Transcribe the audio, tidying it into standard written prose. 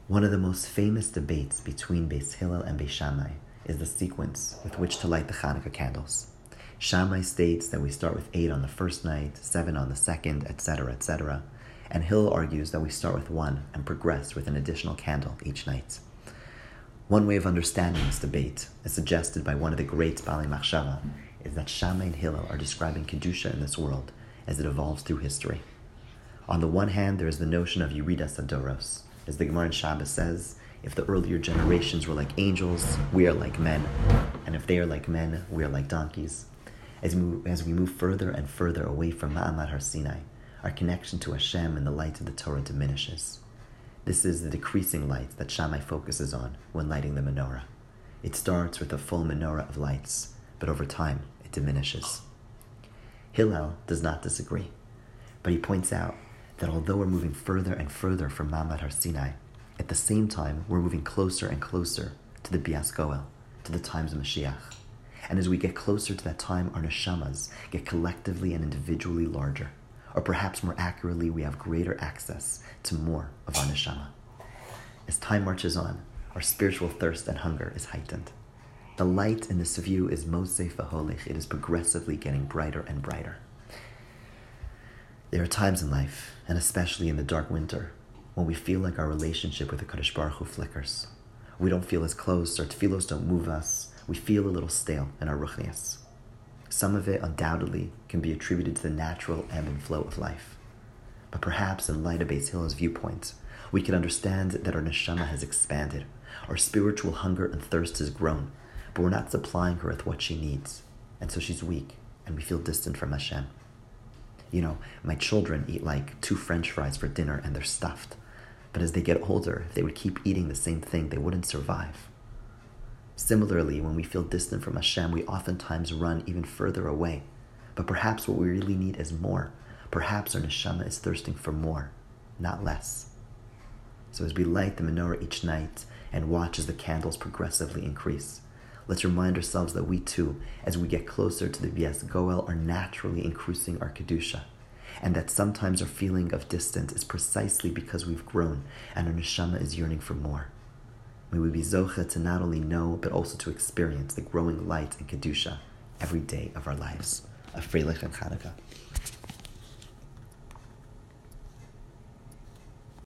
One of the most famous debates between Beis Hillel and Beis Shammai is the sequence with which to light the Hanukkah candles. Shammai states that we start with 8 on the first night, 7 on the second, etc., etc., and Hillel argues that we start with 1 and progress with an additional candle each night. One way of understanding this debate, as suggested by one of the great Baalei Machshava, is that Shammai and Hillel are describing Kedusha in this world as it evolves through history. On the one hand, there is the notion of Yeridas Hadoros. As the Gemara in Shabbos says, if the earlier generations were like angels, we are like men, and if they are like men, we are like donkeys. As we move further and further away from Ma'amad Har Sinai, our connection to Hashem and the light of the Torah diminishes. This is the decreasing light that Shammai focuses on when lighting the menorah. It starts with a full menorah of lights, but over time it diminishes. Hillel does not disagree, but he points out that although we're moving further and further from Ma'amad Har Sinai, at the same time we're moving closer and closer to the Bias Goel, to the times of Mashiach. And as we get closer to that time, our neshamas get collectively and individually larger. Or perhaps more accurately, we have greater access to more of our neshama. As time marches on, our spiritual thirst and hunger is heightened. The light in this view is Mosei V'Holich. It is progressively getting brighter and brighter. There are times in life, and especially in the dark winter, when we feel like our relationship with the Kadosh Baruch Hu flickers. We don't feel as close, our tefillos don't move us, we feel a little stale in our ruchnias. Some of it undoubtedly can be attributed to the natural ebb and flow of life. But perhaps in light of Beis Hillel's viewpoint, we can understand that our neshama has expanded, our spiritual hunger and thirst has grown, but we're not supplying her with what she needs, and so she's weak, and we feel distant from Hashem. You know, my children eat like 2 French fries for dinner and they're stuffed. But as they get older, if they would keep eating the same thing, they wouldn't survive. Similarly, when we feel distant from Hashem, we oftentimes run even further away. But perhaps what we really need is more. Perhaps our neshama is thirsting for more, not less. So as we light the menorah each night and watch as the candles progressively increase, let's remind ourselves that we too, as we get closer to the Bias Goel, are naturally increasing our Kedusha, and that sometimes our feeling of distance is precisely because we've grown and our neshama is yearning for more. May we be zocha to not only know, but also to experience the growing light in Kedusha every day of our lives. A Freilich and Chanukah.